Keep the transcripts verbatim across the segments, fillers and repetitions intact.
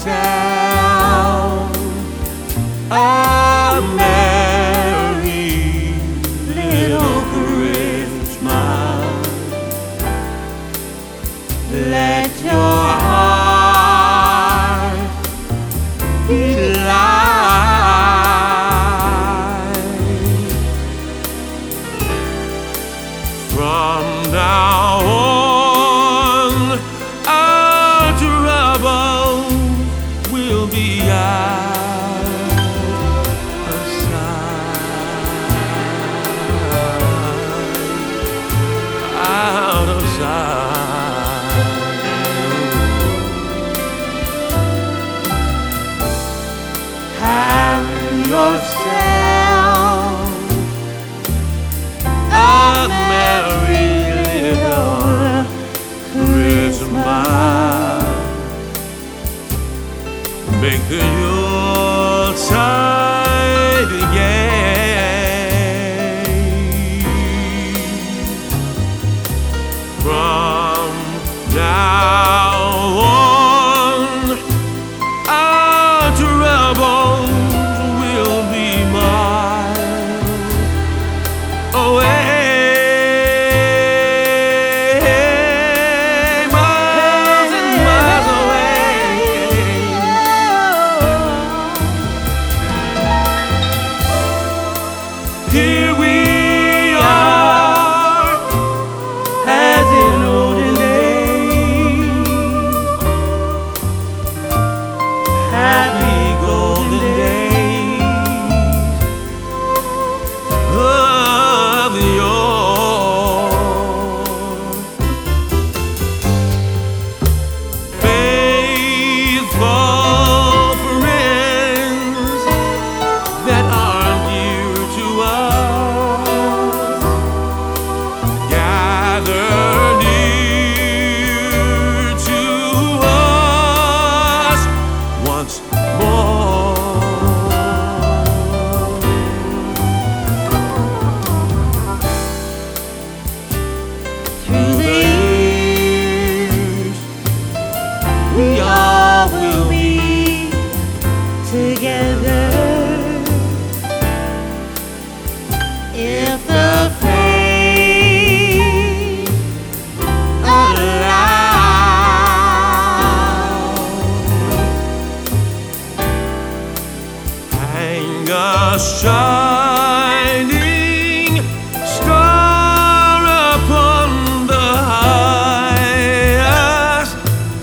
yourself a merry little Christmas. Let your heart be light. From now on, our troubles will be out of sight, out of sight. Have yourself a merry little Christmas. Make the Yuletide gay. From now on, our troubles will be miles away. Here we are, as in olden days, happy golden days of yore. Faithful friends that are dear to us, gather near to us once more. Through the years, we all will be together. If the fates allow, hang a shining star upon the highest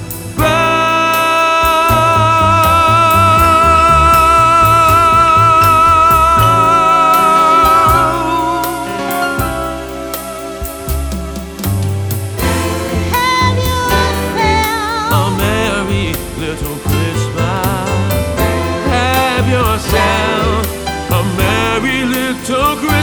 a merry little Christmas. Have yourself a merry little Christmas.